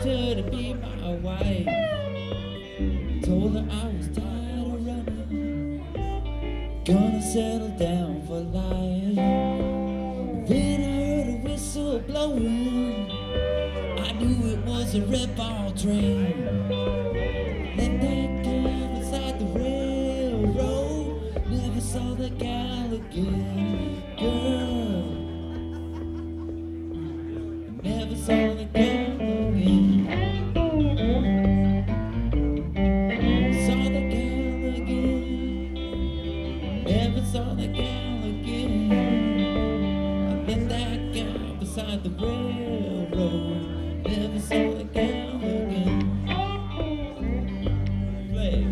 asked her to be my wife. Told her I was tired of running, gonna settle down for life. Then I heard a whistle blowing, I knew it was a red ball train. Left that gal beside the railroad, never saw the gal again. Girl, never saw the gal again. Saw the gal again, never saw the gal again. I left that gal beside the railroad, never saw the gal again. Play.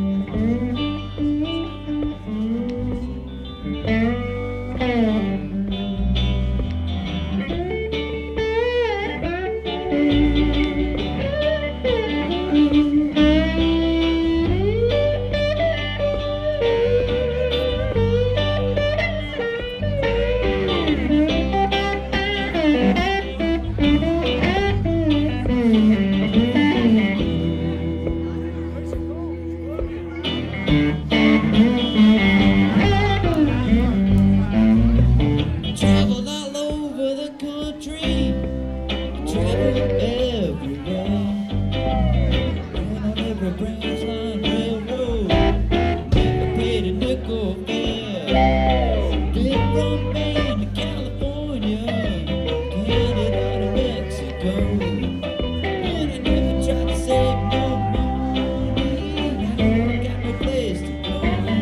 Traveled all over the country, traveled everywhere, and on every branch line railroad, never paid a nickel fare. Been from Maine to California, Canada to Mexico, but I never tried to save no money. Now I got no place to go.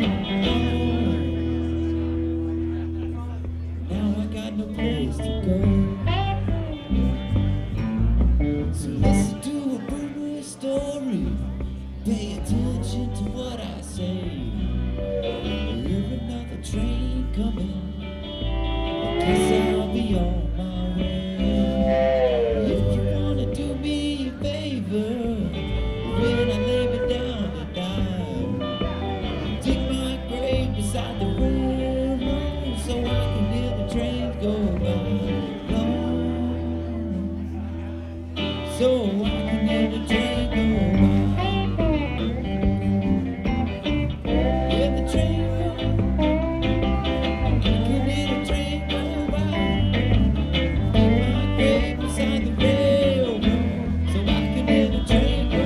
Now I got no place to go. So listen to a boomer story, pay attention to what I say. Hear another train coming, I guess I'll be on my way. If you wanna do me a favor, when I lay me down to die, dig my grave beside the railroad so I can hear the trains go by. So I can hear the train go by. Hear the train go. I can hear the train go by. Dig my grave beside the railroad so I can hear the train go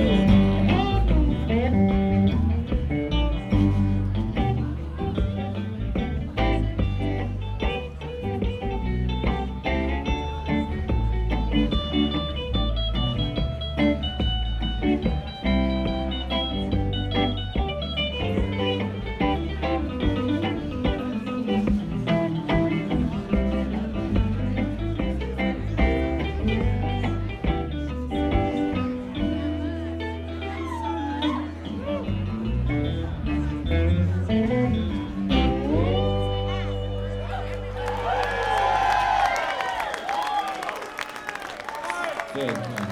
Good.